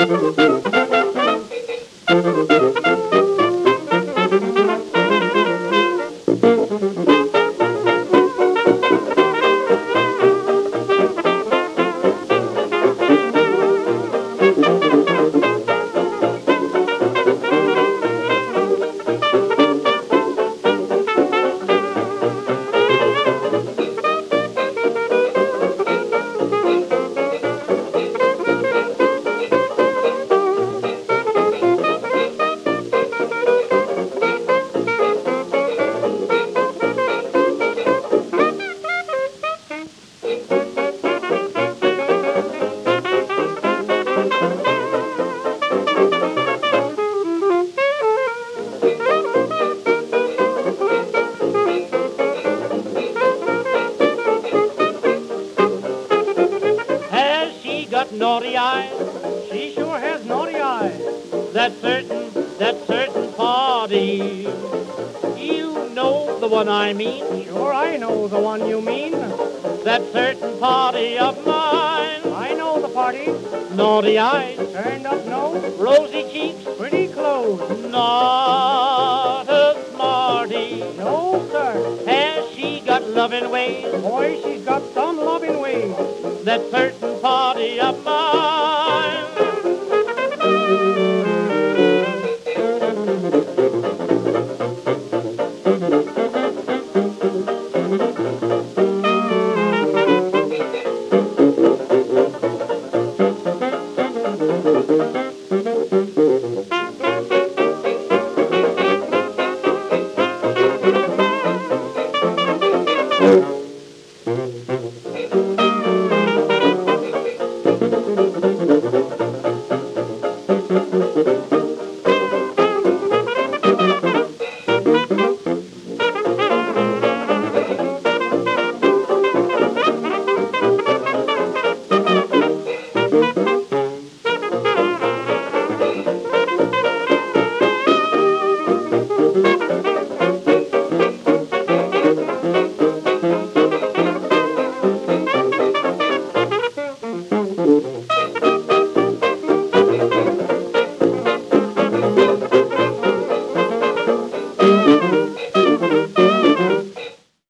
Has she got naughty eyes? She sure has naughty eyes. That certain party. You know the one I mean. Sure, I know the one you mean. That certain party of mine. I know the party. Naughty eyes, Turned up nose, rosy cheeks, pretty clothes. not a smarty. No, sir. Has she got loving ways? Boy, she's got some loving ways. That certain party of mine.